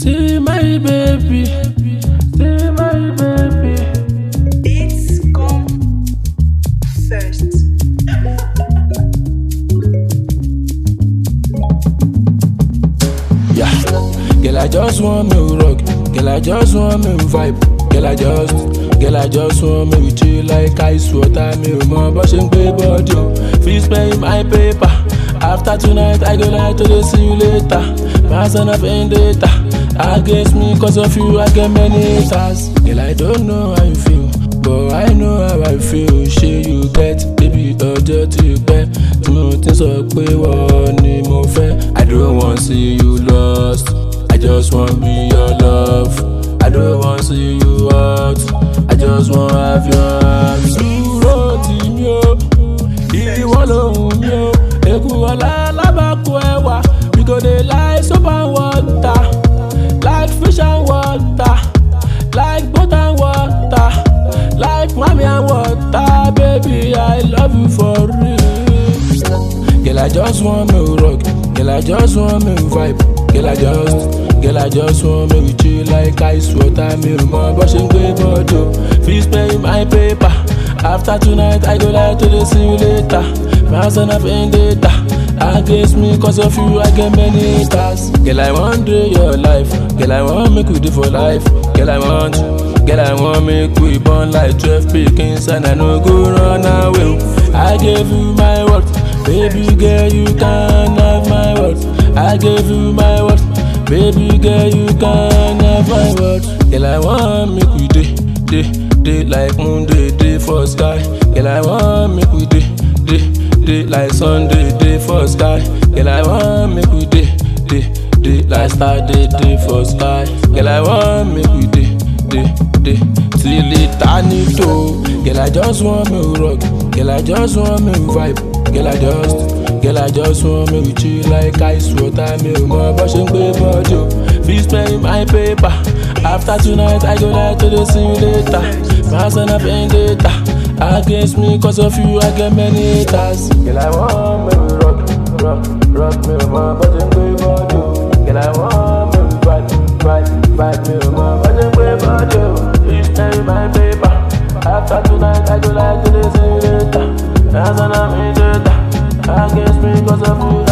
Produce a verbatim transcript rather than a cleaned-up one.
See my baby, see my baby. Beats come first. Yeah, girl, I just want me rock. Girl, I just want me vibe. Girl, I just, girl, I just want me chill like ice water. Me more brushing paper, yo. Fees pay my paper. After tonight, I go like to the see you later. Pass enough in data. Against me, cause of you, I get many stars. Girl, I don't know how you feel, but I know how I feel. Shit you get, baby, ọjọ́ ti pẹ́ tí mo ti sọ pé wọ́n ni mo fẹ́. I don't want see you lost, I just want be your love. I don't want see you out, I just want have your arms. Dúró tì mí o, ìwọ lòun mi o. Èkú ọ̀la lábàkú ẹwà, we go dey like soap and water, like fish and water, like boat and water, like mommy and water. Baby, I love you for real. Girl, I just want me rock. Girl, I just want me vibe. Girl, I just, girl, I just want me chill like ice water. Me more brushing paper, yo. Fees pay my paper. After tonight, I go like to the see you later. Pass enough in data. Against me, cause of you, I get many stars. Girl, I want to your life. Girl, I want make we do for life. Girl, I want, girl, I want make we born like twelve pickings and I no go run away. I gave you my word, baby girl, you can have my word. I gave you my word, baby girl, you can have my word. Girl, I want make we day, day, day like moon, day, day for sky. Girl, I want make we day, day, day like Sunday, day for sky. Girl, I want make we day, day, day like star, day, day for sky. Girl, I want make we day, day, day till eternity. Girl, I just want me rock. Girl, I just want me vibe. Girl, I just, girl, I just want me chill like ice water. Me more brushing paper, yo. Fees pay my paper. After tonight, I go like to the see you later. Pass enough in data. Against me, cause of you, I get many haters. Girl, I want me rock, rock, rock. Me more brushing paper, yo. Girl, I want me vibe, vibe, vibe. Me more brushing paper, yo. Fees pay my paper. After tonight, I go like to the see you later. Pass enough in data. Against me, cause of you.